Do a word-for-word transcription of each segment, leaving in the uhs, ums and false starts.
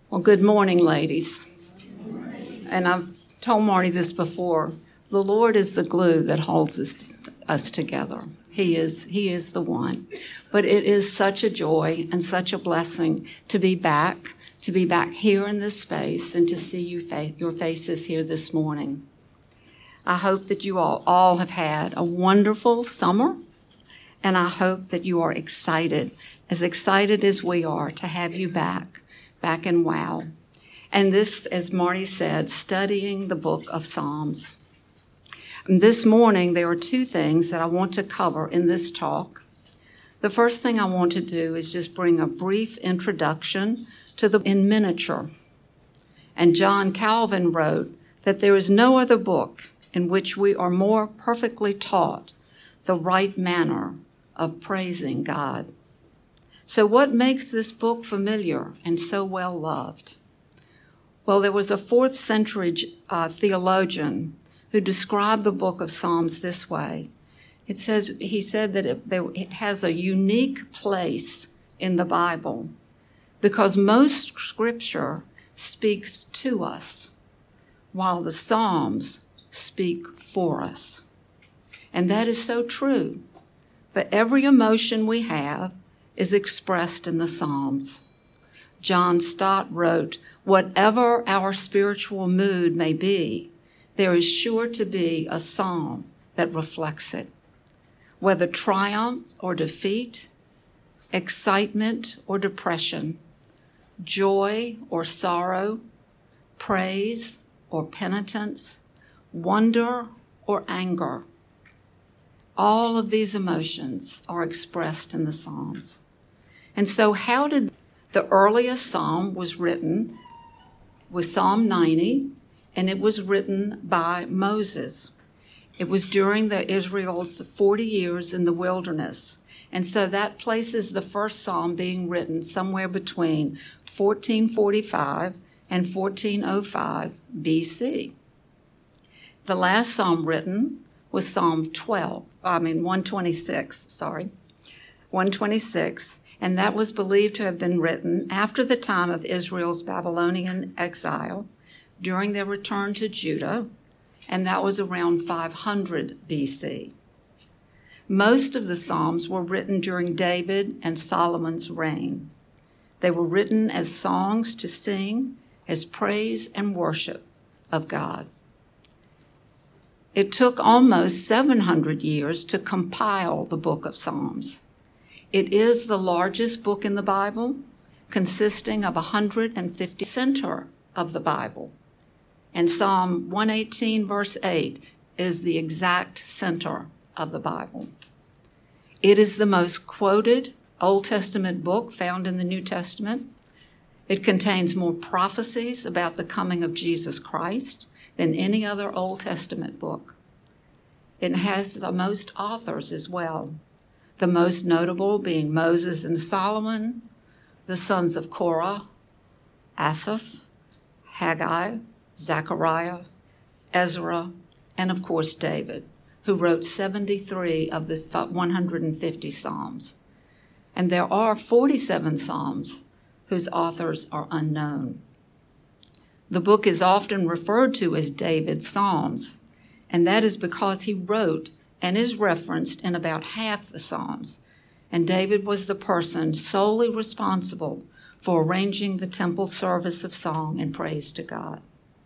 Well, good morning, ladies. And I've told Marty this before. The Lord is the glue that holds us, us together. He is, he is the one. But it is such a joy and such a blessing to be back, to be back here in this space and to see you fa- your faces here this morning. I hope that you all, all have had a wonderful summer, and I hope that you are excited, as excited as we are to have you back. Back in WOW. And this, as Marty said, studying the book of Psalms. And this morning, there are two things that I want to cover in this talk. The first thing I want to do is just bring a brief introduction to the in miniature. And John Calvin wrote that there is no other book in which we are more perfectly taught the right manner of praising God. So what makes this book familiar and so well loved? Well, there was a fourth century uh, theologian who described the book of Psalms this way. It says, he said that it, there, it has a unique place in the Bible because most scripture speaks to us while the Psalms speak for us. And that is so true. For every emotion we have is expressed in the Psalms. John Stott wrote, "Whatever our spiritual mood may be, there is sure to be a psalm that reflects it. Whether triumph or defeat, excitement or depression, joy or sorrow, praise or penitence, wonder or anger, all of these emotions are expressed in the Psalms." And so how did the earliest psalm was written was Psalm ninety, and it was written by Moses. It was during the Israel's forty years in the wilderness. And so that places the first psalm being written somewhere between fourteen forty-five and fourteen oh five B C. The last psalm written was Psalm twelve, I mean one twenty-six, sorry, one twenty-six, and that was believed to have been written after the time of Israel's Babylonian exile during their return to Judah, and that was around five hundred B C. Most of the Psalms were written during David and Solomon's reign. They were written as songs to sing, as praise and worship of God. It took almost seven hundred years to compile the book of Psalms. It is the largest book in the Bible, consisting of one hundred fifty center of the Bible. And Psalm one eighteen verse eight is the exact center of the Bible. It is the most quoted Old Testament book found in the New Testament. It contains more prophecies about the coming of Jesus Christ than any other Old Testament book. It has the most authors as well, the most notable being Moses and Solomon, the sons of Korah, Asaph, Haggai, Zechariah, Ezra, and of course David, who wrote seventy-three of the one hundred fifty Psalms. And there are forty-seven Psalms whose authors are unknown. The book is often referred to as David's Psalms, and that is because he wrote and is referenced in about half the Psalms. And David was the person solely responsible for arranging the temple service of song and praise to God.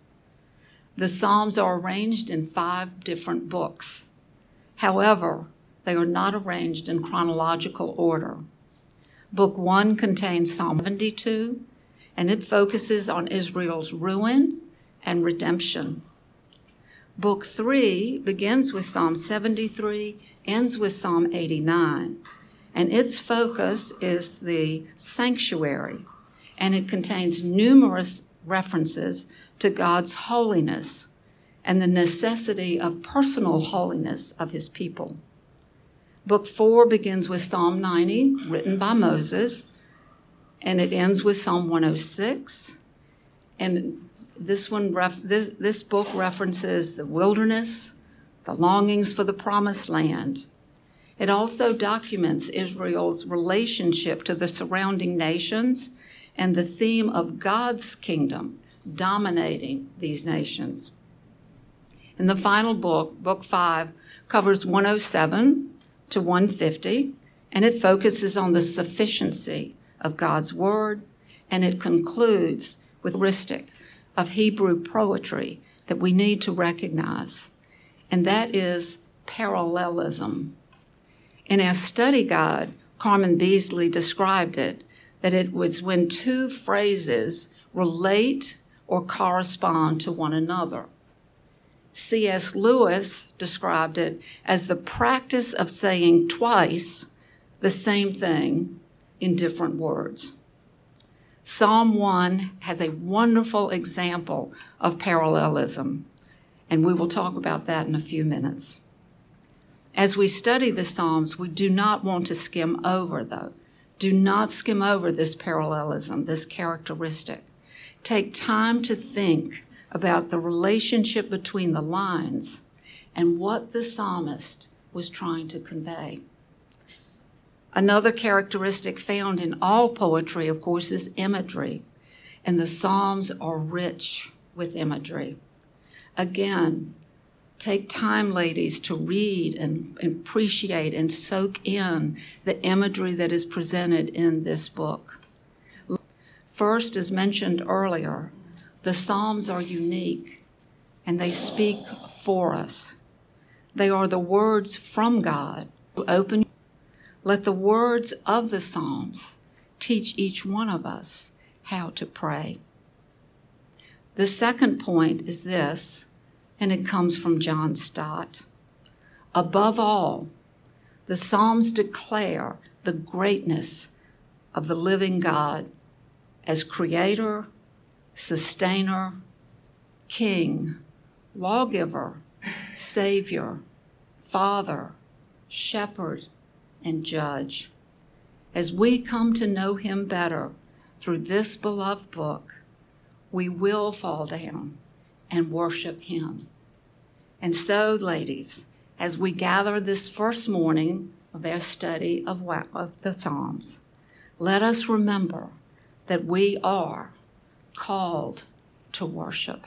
The Psalms are arranged in five different books. However, they are not arranged in chronological order. Book one contains Psalm seventy-two, and it focuses on Israel's ruin and redemption. Book three begins with Psalm seventy-three, ends with Psalm eighty-nine, and its focus is the sanctuary, and it contains numerous references to God's holiness and the necessity of personal holiness of his people. Book four begins with Psalm ninety, written by Moses, and it ends with Psalm one oh six. And this one, ref, this, this book references the wilderness, the longings for the promised land. It also documents Israel's relationship to the surrounding nations and the theme of God's kingdom dominating these nations. And the final book, Book five, covers one oh seven to one fifty, and it focuses on the sufficiency of God's word, and it concludes with a characteristic of Hebrew poetry that we need to recognize, and that is parallelism. In our study guide, Carmen Beasley described it, that it was when two phrases relate or correspond to one another. C S Lewis described it as the practice of saying twice the same thing in different words. Psalm one has a wonderful example of parallelism, and we will talk about that in a few minutes. As we study the Psalms, we do not want to skim over, though. Do not skim over this parallelism, this characteristic. Take time to think about the relationship between the lines and what the psalmist was trying to convey. Another characteristic found in all poetry, of course, is imagery, and the Psalms are rich with imagery. Again, take time, ladies, to read and appreciate and soak in the imagery that is presented in this book. First, as mentioned earlier, the Psalms are unique, and they speak for us. They are the words from God. Open. Let the words of the Psalms teach each one of us how to pray. The second point is this, and it comes from John Stott. Above all, the Psalms declare the greatness of the living God as creator, sustainer, king, lawgiver, savior, father, shepherd, and judge. As we come to know him better through this beloved book, we will fall down and worship him. And so, ladies, as we gather this first morning of our study of, of the Psalms, let us remember that we are called to worship.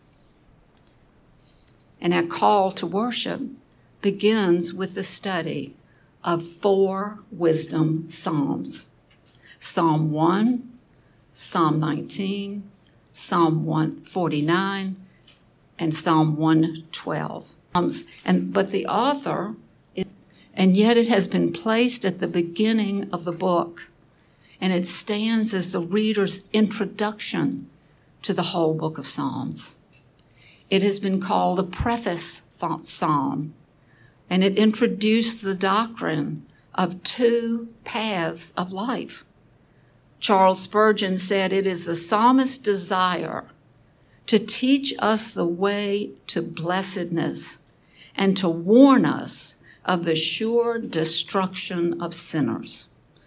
And our call to worship begins with the study of four wisdom psalms. Psalm one, Psalm nineteen, Psalm one forty-nine, and Psalm one twelve. And, but the author, is, and yet it has been placed at the beginning of the book, and it stands as the reader's introduction to the whole book of Psalms. It has been called a preface psalm, and it introduced the doctrine of two paths of life. Charles Spurgeon said, "It is the psalmist's desire to teach us the way to blessedness and to warn us of the sure destruction of sinners."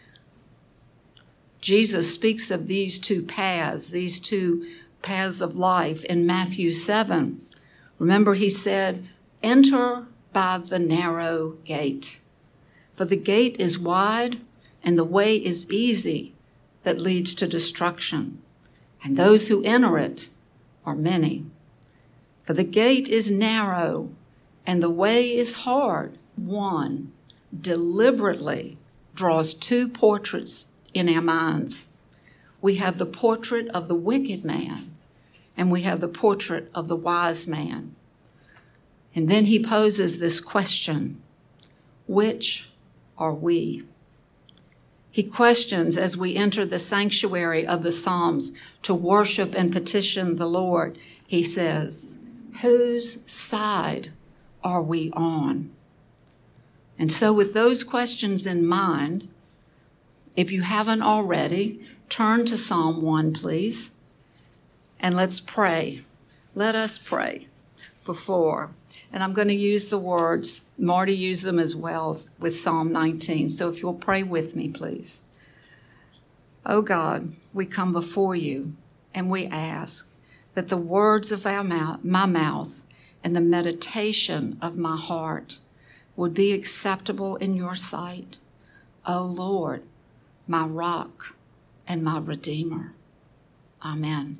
Jesus speaks of these two paths, these two paths of life in Matthew seven. Remember, he said, "Enter by the narrow gate. For the gate is wide and the way is easy that leads to destruction, and those who enter it are many. For the gate is narrow and the way is hard." One deliberately draws two portraits in our minds. We have the portrait of the wicked man, and we have the portrait of the wise man. And then he poses this question: which are we? He questions as we enter the sanctuary of the Psalms to worship and petition the Lord. He says, whose side are we on? And so with those questions in mind, if you haven't already, turn to Psalm one, please, and let's pray. Let us pray before. And I'm going to use the words, Marty used them as well with Psalm nineteen. So if you'll pray with me, please. Oh God, we come before you and we ask that the words of our mouth, my mouth and the meditation of my heart would be acceptable in your sight. O Lord, my rock and my Redeemer. Amen.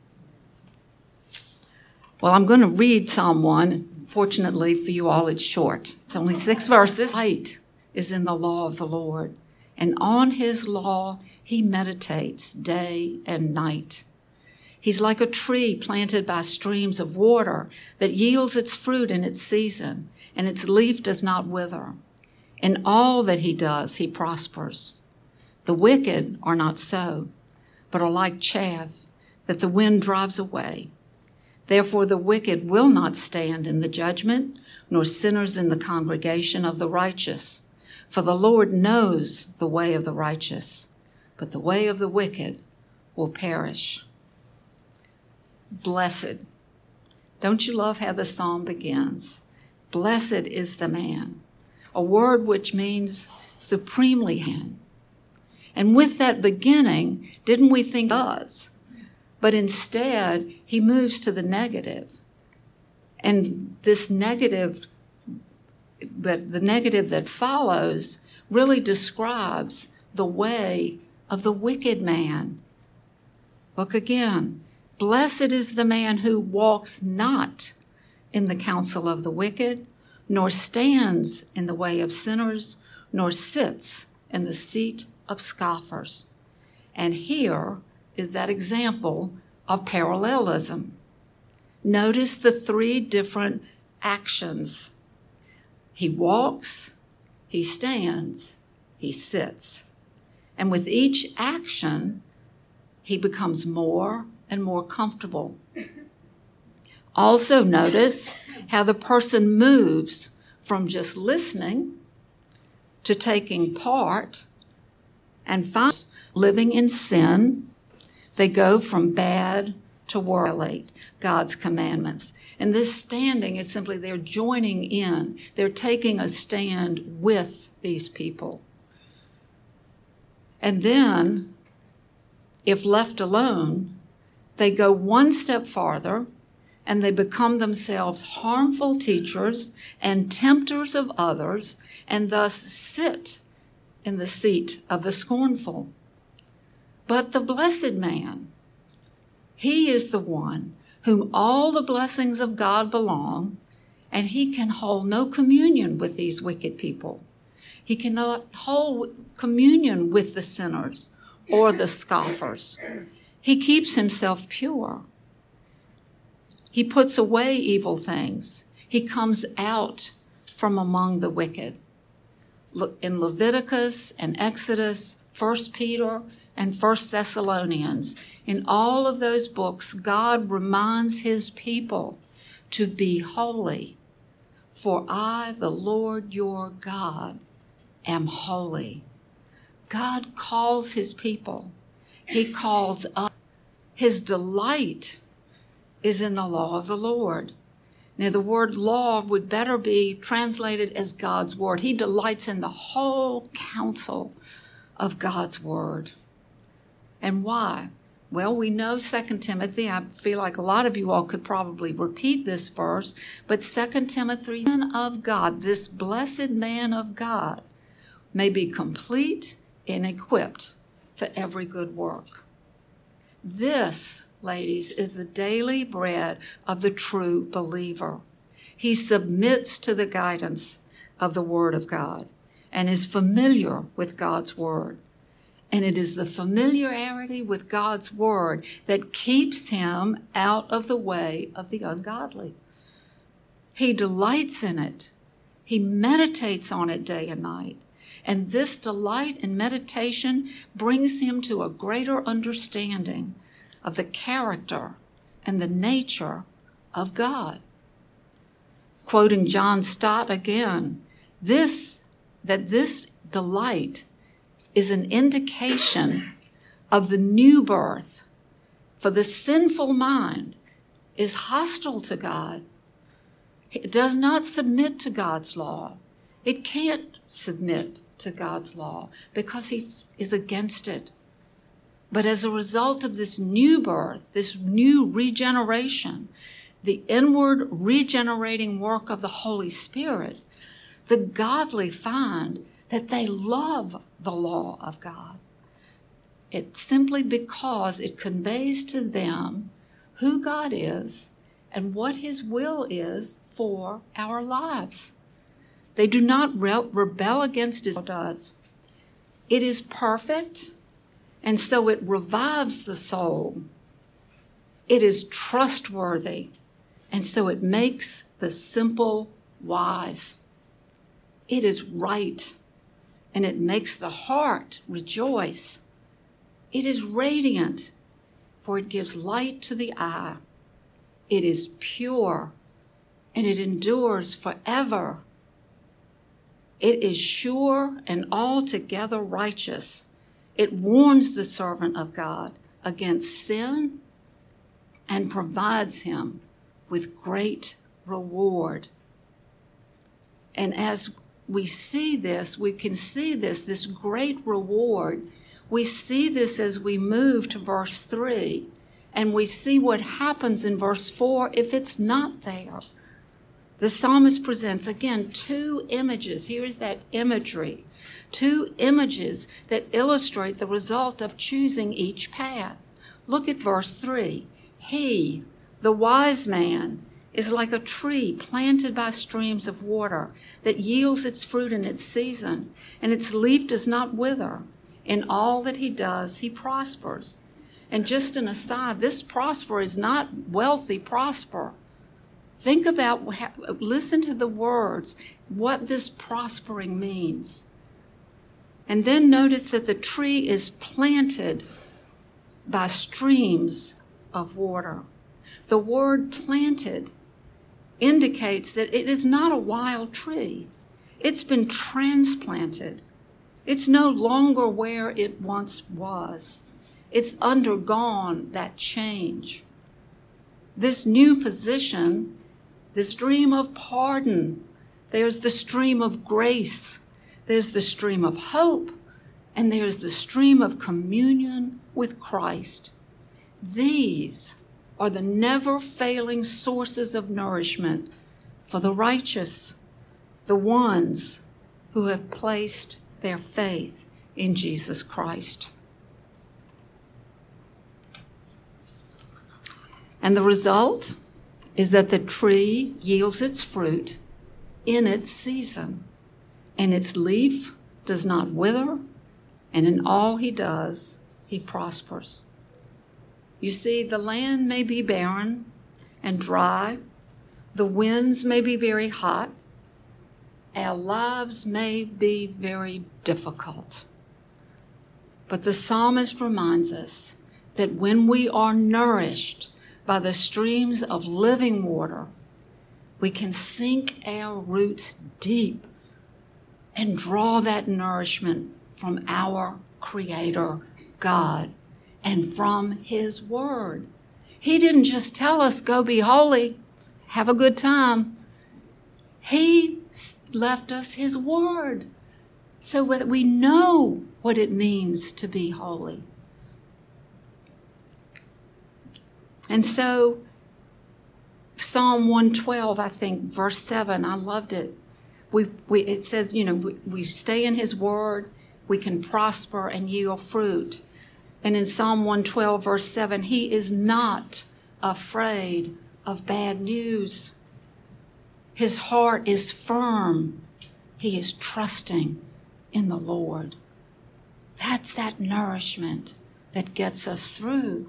Well, I'm going to read Psalm one. Fortunately for you all, it's short. It's only six verses. Light is in the law of the Lord, and on his law he meditates day and night. He's like a tree planted by streams of water that yields its fruit in its season, and its leaf does not wither. In all that he does, he prospers. The wicked are not so, but are like chaff that the wind drives away. Therefore the wicked will not stand in the judgment, nor sinners in the congregation of the righteous. For the Lord knows the way of the righteous, but the way of the wicked will perish. Blessed. Don't you love how the psalm begins? Blessed is the man, a word which means supremely hand. And with that beginning, didn't we think it does? But instead, he moves to the negative. And this negative, but the negative that follows really describes the way of the wicked man. Look again. Blessed is the man who walks not in the counsel of the wicked, nor stands in the way of sinners, nor sits in the seat of scoffers. And here is that example of parallelism. Notice the three different actions. He walks, he stands, he sits. And with each action, he becomes more and more comfortable. Also notice how the person moves from just listening to taking part, and finally living in sin. They go from bad to violate God's commandments. And this standing is simply they're joining in. They're taking a stand with these people. And then, if left alone, they go one step farther and they become themselves harmful teachers and tempters of others, and thus sit in the seat of the scornful. But the blessed man, he is the one whom all the blessings of God belong, and he can hold no communion with these wicked people. He cannot hold communion with the sinners or the scoffers. He keeps himself pure. He puts away evil things. He comes out from among the wicked. In Leviticus and Exodus, First Peter, and First Thessalonians, in all of those books, God reminds his people to be holy. For I, the Lord your God, am holy. God calls his people. He calls us. His delight is in the law of the Lord. Now, the word law would better be translated as God's word. He delights in the whole counsel of God's word. And why? Well, we know Second Timothy. I feel like a lot of you all could probably repeat this verse, but Second Timothy, man of God, this blessed man of God, may be complete and equipped for every good work. This, ladies, is the daily bread of the true believer. He submits to the guidance of the Word of God and is familiar with God's Word. And it is the familiarity with God's Word that keeps him out of the way of the ungodly. He delights in it. He meditates on it day and night. And this delight and meditation brings him to a greater understanding of the character and the nature of God. Quoting John Stott again, this, that this delight is an indication of the new birth, for the sinful mind is hostile to God. It does not submit to God's law. It can't submit to God's law because he is against it. But as a result of this new birth, this new regeneration, the inward regenerating work of the Holy Spirit, the godly find that they love the law of God. it simply because it conveys to them who God is and what his will is for our lives. They do not re- rebel against his does. It is perfect, and so it revives the soul. It is trustworthy, and so it makes the simple wise. It is right, and it makes the heart rejoice. It is radiant, for it gives light to the eye. It is pure, and it endures forever. It is sure and altogether righteous. It warns the servant of God against sin and provides him with great reward. And as we see this, we can see this, this great reward. We see this as we move to verse three, and we see what happens in verse four if it's not there. The psalmist presents, again, two images. Here is that imagery. Two images that illustrate the result of choosing each path. Look at verse three. He, the wise man, is like a tree planted by streams of water that yields its fruit in its season, and its leaf does not wither. In all that he does, he prospers. And just an aside, this prosper is not wealthy prosper. Think about, listen to the words, what this prospering means. And then notice that the tree is planted by streams of water. The word planted indicates that it is not a wild tree. It's been transplanted. It's no longer where it once was. It's undergone that change. This new position, this stream of pardon, there's the stream of grace, there's the stream of hope, and there's the stream of communion with Christ. These are the never-failing sources of nourishment for the righteous, the ones who have placed their faith in Jesus Christ. And the result is that the tree yields its fruit in its season, and its leaf does not wither, and in all he does, he prospers. You see, the land may be barren and dry, the winds may be very hot, our lives may be very difficult. But the psalmist reminds us that when we are nourished by the streams of living water, we can sink our roots deep and draw that nourishment from our Creator, God, and from His Word. He didn't just tell us, go be holy, have a good time. He left us His Word so that we know what it means to be holy. And so Psalm one twelve, I think, verse seven, I loved it. We, we, it says, you know, we, we stay in His Word, we can prosper and yield fruit. And in Psalm one twelve, verse seven, He is not afraid of bad news. His heart is firm. He is trusting in the Lord. That's that nourishment that gets us through.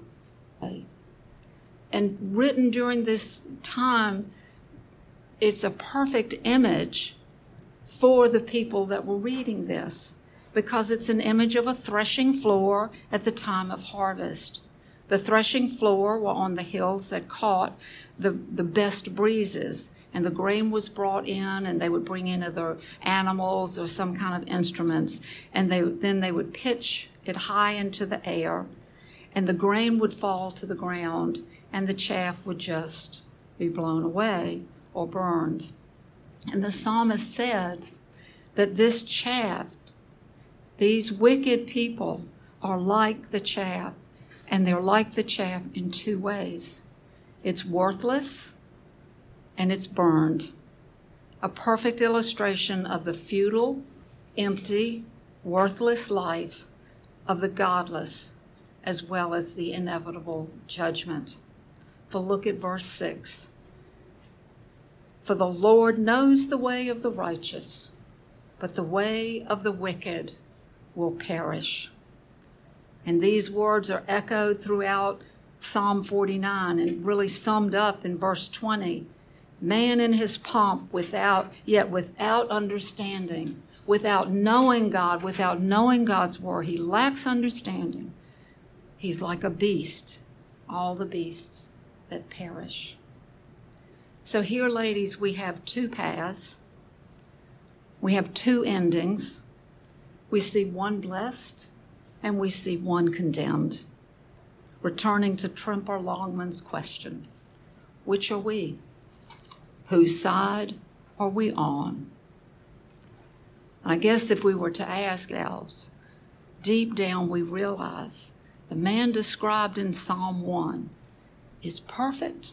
And written during this time, it's a perfect image for the people that were reading this, because it's an image of a threshing floor at the time of harvest. The threshing floor were on the hills that caught the, the best breezes, and the grain was brought in, and they would bring in other animals or some kind of instruments, and they, then they would pitch it high into the air, and the grain would fall to the ground, and the chaff would just be blown away or burned. And the psalmist says that this chaff, these wicked people, are like the chaff, and they're like the chaff in two ways. It's worthless and it's burned. A perfect illustration of the futile, empty, worthless life of the godless as well as the inevitable judgment. For look at verse six. For the Lord knows the way of the righteous, but the way of the wicked will perish. And these words are echoed throughout Psalm forty-nine and really summed up in verse twenty. Man in his pomp, without, yet without understanding, without knowing God, without knowing God's word, he lacks understanding. He's like a beast, all the beasts that perish. So here, ladies, we have two paths. We have two endings. We see one blessed and we see one condemned. Returning to Tremper Longman's question, which are we? Whose side are we on? I guess if we were to ask ourselves, deep down we realize the man described in Psalm one is perfect,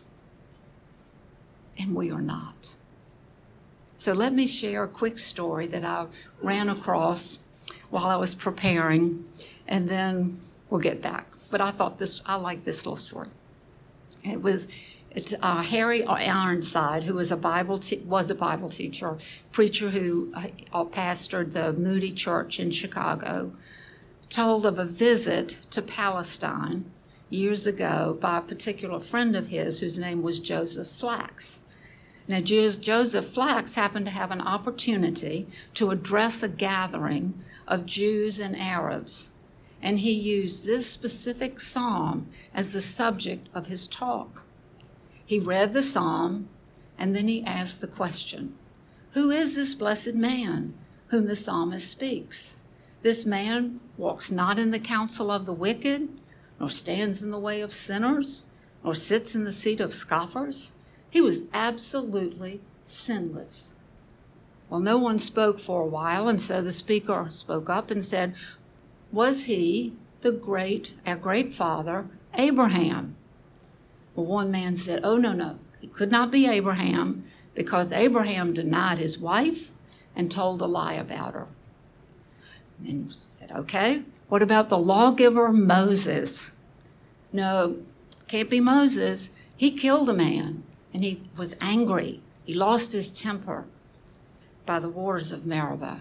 and we are not. So let me share a quick story that I ran across while I was preparing, and then we'll get back. But I thought this, I like this little story. It was it's, uh, Harry Ironside, who was a Bible te- was a Bible teacher, preacher who uh, pastored the Moody Church in Chicago, told of a visit to Palestine years ago by a particular friend of his whose name was Joseph Flax. Now, Joseph Flax happened to have an opportunity to address a gathering of Jews and Arabs, and he used this specific psalm as the subject of his talk. He read the psalm, and then he asked the question, who is this blessed man whom the psalmist speaks? This man walks not in the counsel of the wicked, nor stands in the way of sinners, nor sits in the seat of scoffers. He was absolutely sinless. Well, no one spoke for a while, and so the speaker spoke up and said, was he the great, our great father, Abraham? Well, one man said, oh, no, no, he could not be Abraham because Abraham denied his wife and told a lie about her. And he said, okay, what about the lawgiver Moses? No, can't be Moses. He killed a man, and he was angry. He lost his temper by the waters of Meribah.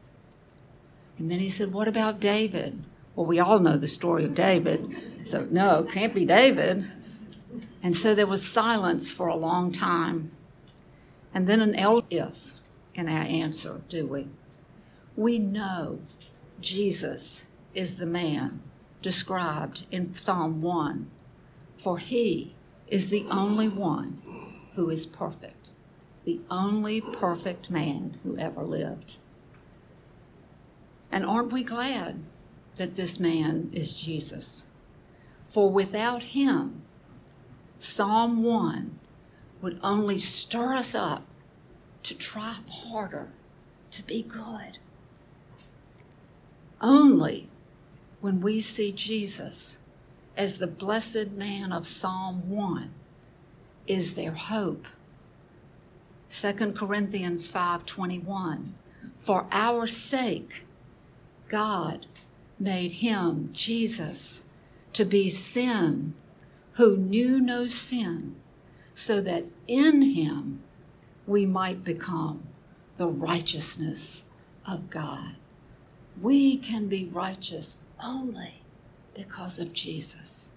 And then he said, what about David? Well, we all know the story of David, so no, can't be David. And so there was silence for a long time. And then an elder, if in our answer, do we? We know Jesus is the man described in Psalm one, for he is the only one who is perfect, the only perfect man who ever lived. And aren't we glad that this man is Jesus? For without him, Psalm one would only stir us up to try harder to be good. Only when we see Jesus as the blessed man of Psalm one is there hope. Second Corinthians five twenty-one, for our sake God made him, Jesus, to be sin who knew no sin, so that in him we might become the righteousness of God. We can be righteous only because of Jesus.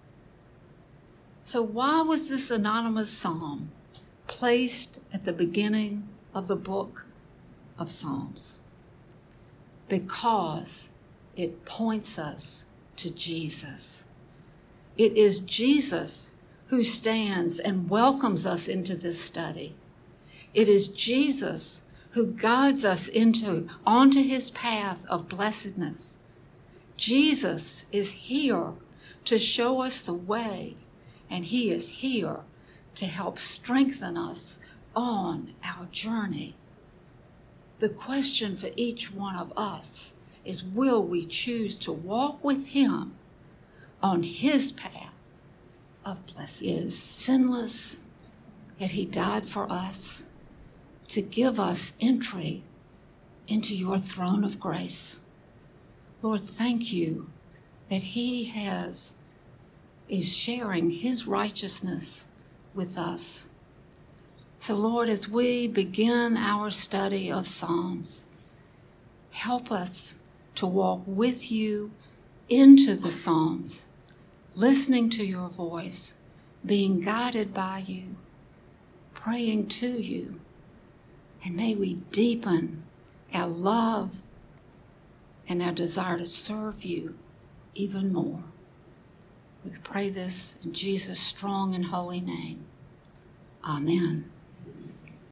So why was this anonymous psalm placed at the beginning of the book of Psalms? Because it points us to Jesus. It is Jesus who stands and welcomes us into this study. It is Jesus who guides us into onto his path of blessedness. Jesus is here to show us the way, and he is here to help strengthen us on our journey. The question for each one of us is, will we choose to walk with him on his path of blessing? He is sinless, yet he died for us to give us entry into your throne of grace. Lord, thank you that he has is sharing his righteousness with us. So Lord, as we begin our study of Psalms, help us to walk with you into the Psalms, listening to your voice, being guided by you, praying to you, and may we deepen our love and our desire to serve you even more. We pray this in Jesus' strong and holy name. Amen.